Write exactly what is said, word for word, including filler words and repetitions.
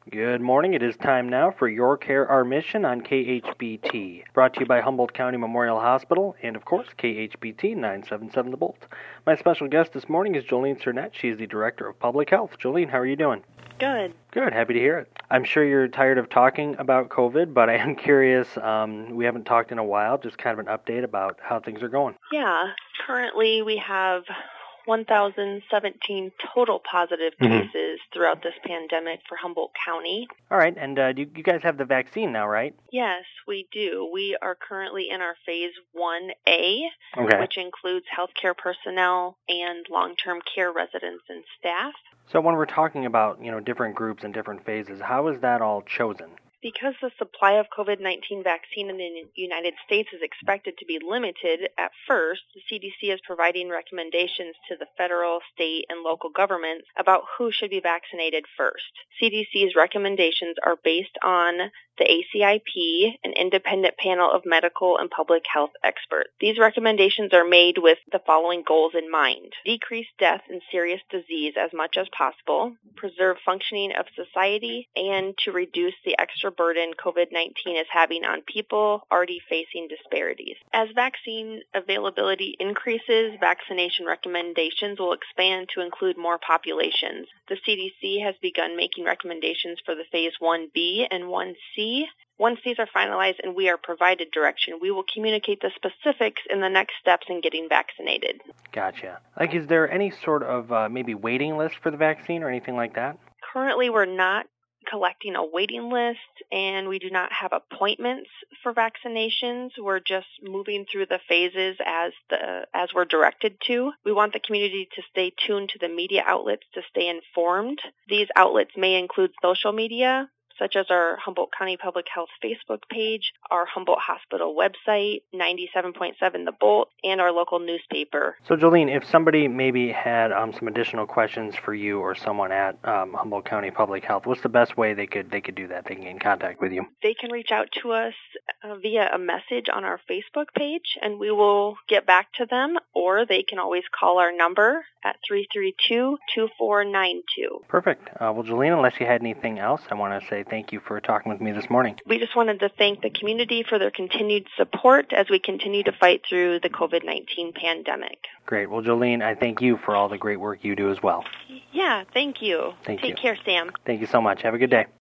Good morning. It is time now for Your Care, Our Mission on K H B T. Brought to you by Humboldt County Memorial Hospital and, of course, K H B T nine seven seven The Bolt. My special guest this morning is Jolene Cernett. She is the Director of Public Health. Jolene, how are you doing? Good. Good. Happy to hear it. I'm sure you're tired of talking about COVID, but I am curious. Um, we haven't talked in a while. Just kind of an update about how things are going. Yeah. Currently, we have one thousand seventeen total positive Mm-hmm. cases throughout this pandemic for Humboldt County. All right. And uh, you, you guys have the vaccine now, right? Yes, we do. We are currently in our Phase one A, Okay. which includes healthcare personnel and long-term care residents and staff. So when we're talking about, you know, different groups and different phases, how is that all chosen? Because the supply of COVID nineteen vaccine in the United States is expected to be limited at first, the C D C is providing recommendations to the federal, state, and local governments about who should be vaccinated first. C D C's recommendations are based on the A C I P, an independent panel of medical and public health experts. These recommendations are made with the following goals in mind: decrease death and serious disease as much as possible, preserve functioning of society, and to reduce the extra burden COVID nineteen is having on people already facing disparities. As vaccine availability increases, vaccination recommendations will expand to include more populations. The C D C has begun making recommendations for the Phase one B and one C. Once these are finalized and we are provided direction, we will communicate the specifics in the next steps in getting vaccinated. Gotcha. Like, is there any sort of uh, maybe waiting list for the vaccine or anything like that? Currently, we're not collecting a waiting list, and we do not have appointments for vaccinations. We're just moving through the phases as the as we're directed to. We want the community to stay tuned to the media outlets to stay informed. These outlets may include social media, such as our Humboldt County Public Health Facebook page, our Humboldt Hospital website, ninety-seven point seven The Bolt, and our local newspaper. So, Jolene, if somebody maybe had um, some additional questions for you or someone at um, Humboldt County Public Health, what's the best way they could they could do that? They can get in contact with you. They can reach out to us uh, via a message on our Facebook page, and we will get back to them, or they can always call our number at three three two, two four nine two. Perfect. Uh, well, Jolene, unless you had anything else, I want to say thank you for talking with me this morning. We just wanted to thank the community for their continued support as we continue to fight through the COVID nineteen pandemic. Great. Well, Jolene, I thank you for all the great work you do as well. Yeah, thank you. Thank Take you. care, Sam. Thank you so much. Have a good day.